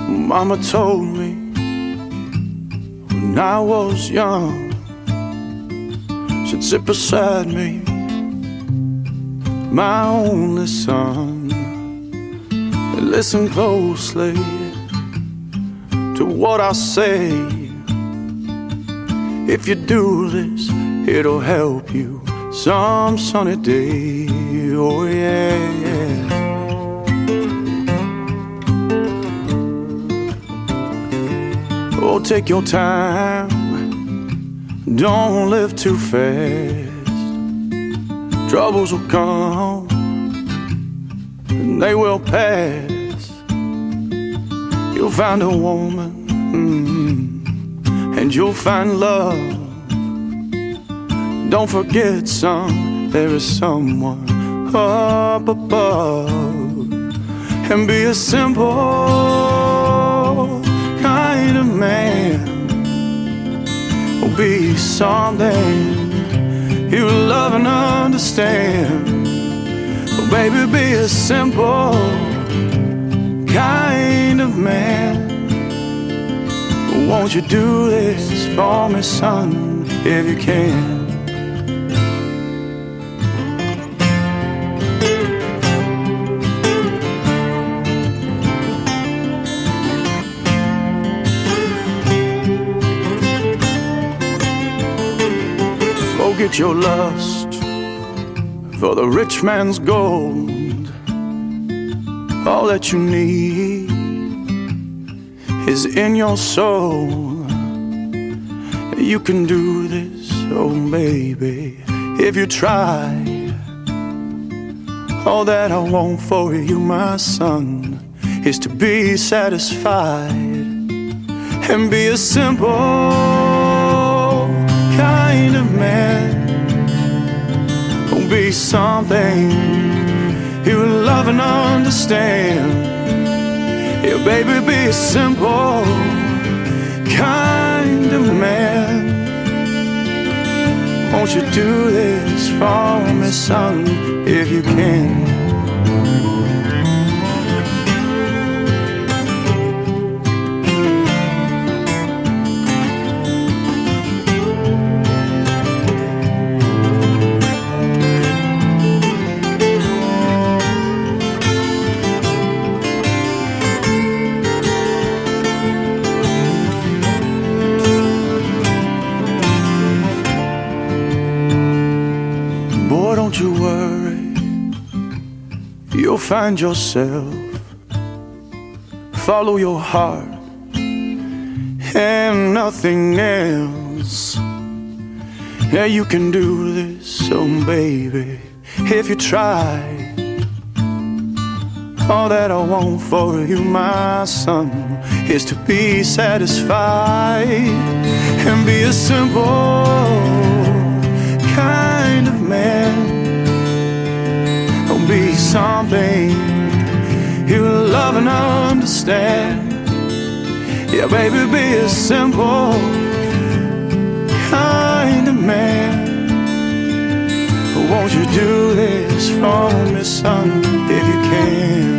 Mama told me when I was young, she'd sit beside me, my only son, and listen closely to what I say. If you do this, it'll help you some sunny day. Oh yeah, yeah. Oh, take your time, don't live too fast. Troubles will come and they will pass. You'll find a woman, and you'll find love. Don't forget, son, there is someone up above. And be a simple kind of man, or be something you love and understand. Oh, baby, be a simple kind of man. Won't you do this for me, son, if you can? Forget your lust for the rich man's gold. All that you need is in your soul. You can do this, oh baby, if you try. All that I want for you, my son, is to be satisfied and be a simple kind of man. Oh, be something you love and understand. Yeah, baby, be a simple kind of man. Won't you do this for me, son, if you can? Boy, don't you worry, you'll find yourself. Follow your heart and nothing else. Yeah, you can do this, oh baby, if you try. All that I want for you, my son, is to be satisfied and be a simple kind of man. Oh, be something you love and understand. Yeah, baby, be a simple kind of man. Won't you do this for me, son, if you can?